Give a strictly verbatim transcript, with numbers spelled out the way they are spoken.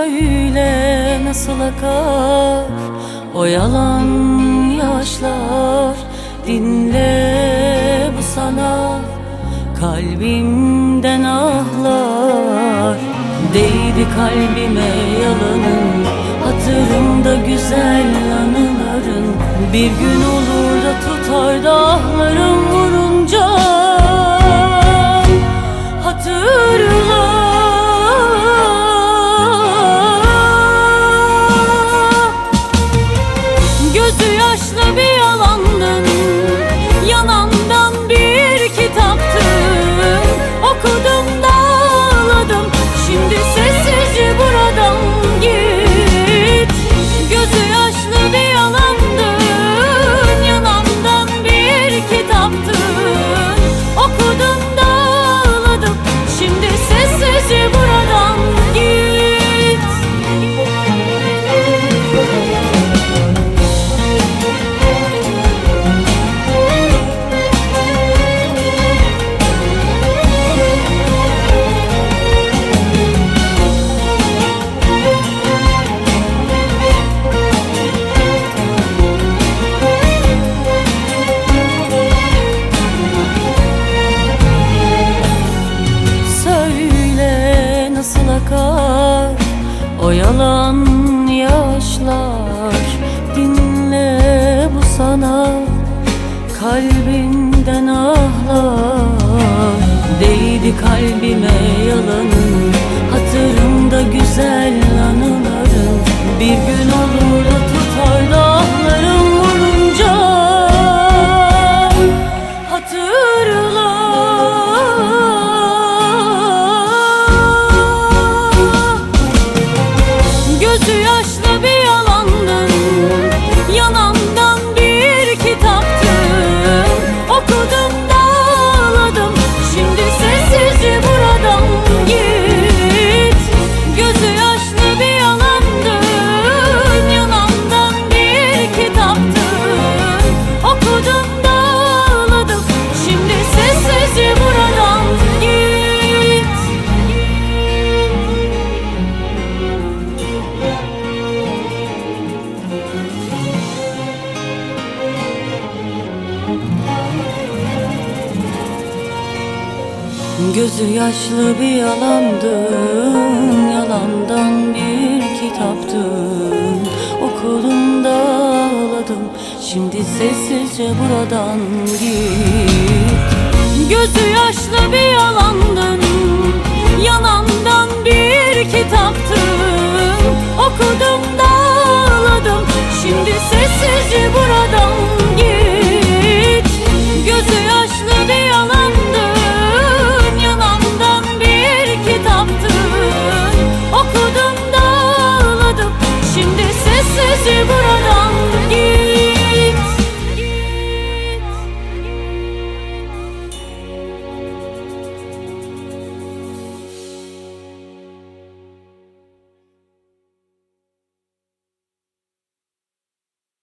Söyle nasıl akar o yalan yaşlar, dinle bu sana kalbimden ahlar. Değdi kalbime yalanın, hatırımda güzel anıların. Bir gün olur da tutar da ahlarım vurunca hatırla. Gözü yaşlı bir yalandın, yanamdan bir kitaptın. Okudum da ağladım, şimdi sessizce buradan git. Gözü yaşlı bir yalandın, yanamdan bir kitaptın. Okudum da ağladım, şimdi sessizce buradan git. O yalan yaşlar, dinle bu sana kalbimden ahlar. Değdi kalbime yalanın, hatırımda güzel anıların. Bir gün olur da tutar da ahlarım vurunca hatırla. Gözü yaşlı bir yalandın, yanamdan bir kitaptın. Okudum da ağladım, şimdi sessizce buradan git. Gözü yaşlı bir yalandın, yanamdan bir kitaptın. Okudum da ağladım, şimdi sessizce buradan git. Gözü yaşlı bir yalandın, yalandan bir kitaptın. Okudum da ağladım, şimdi sessizce buradan git. Gözü yaşlı bir yalandın, yanamdan bir kitaptın. Okudum da ağladım, şimdi sessizce buradan git. Gözü yaşlı bir yalandın, yanamdan bir kitaptın. Okudum da ağladım, şimdi sessizce buradan